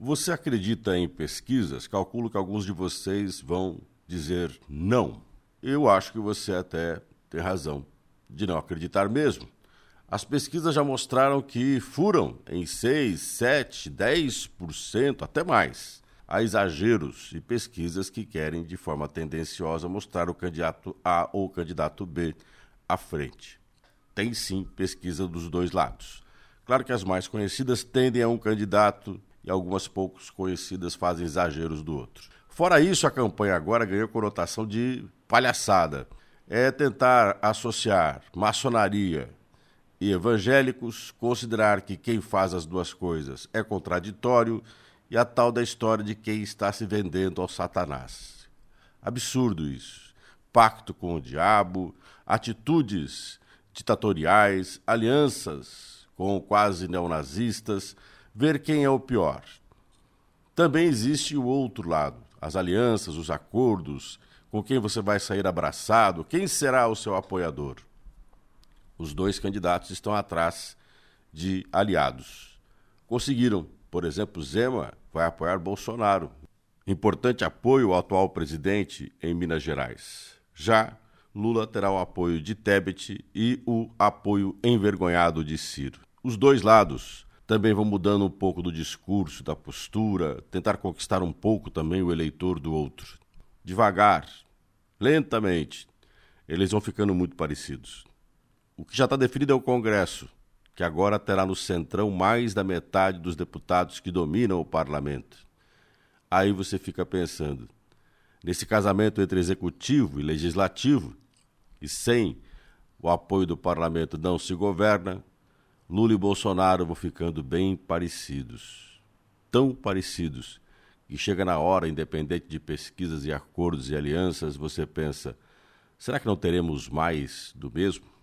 Você acredita em pesquisas? Calculo que alguns de vocês vão dizer não. Eu acho que você até tem razão de não acreditar mesmo. As pesquisas já mostraram que furam em 6, 7, 10%, até mais. Há exageros e pesquisas que querem, de forma tendenciosa, mostrar o candidato A ou o candidato B à frente. Tem sim pesquisa dos dois lados. Claro que as mais conhecidas tendem a um candidato e algumas poucos conhecidas fazem exageros do outro. Fora isso, a campanha agora ganhou conotação de palhaçada. É tentar associar maçonaria e evangélicos, considerar que quem faz as duas coisas é contraditório e a tal da história de quem está se vendendo ao Satanás. Absurdo isso. Pacto com o diabo, atitudes ditatoriais, alianças com quase neonazistas, ver quem é o pior. Também existe o outro lado, as alianças, os acordos, com quem você vai sair abraçado, quem será o seu apoiador. Os dois candidatos estão atrás de aliados. Conseguiram, por exemplo, Zema vai apoiar Bolsonaro. Importante apoio ao atual presidente em Minas Gerais. Já Lula terá o apoio de Tebet e o apoio envergonhado de Ciro. Os dois lados também vão mudando um pouco do discurso, da postura, tentar conquistar um pouco também o eleitor do outro. Devagar, lentamente, eles vão ficando muito parecidos. O que já está definido é o Congresso, que agora terá no centrão mais da metade dos deputados que dominam o parlamento. Aí você fica pensando, nesse casamento entre executivo e legislativo, e sem o apoio do parlamento não se governa, Lula e Bolsonaro vão ficando bem parecidos. Tão parecidos que chega na hora, independente de pesquisas e acordos e alianças, você pensa, será que não teremos mais do mesmo?